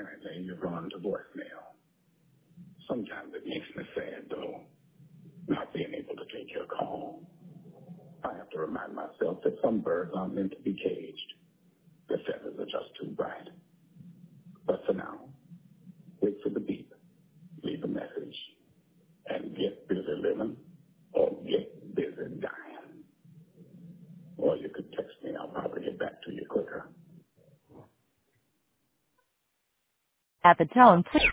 apparently you've gone to voicemail. Sometimes it makes me sad, though, not being able to take your call. I have to remind myself that some birds aren't meant to be caged. Their feathers are just too bright. But for now, wait for the beep, leave a message, and get busy living or get busy dying. Or you could text me. I'll probably get back to you quicker. At the tone, please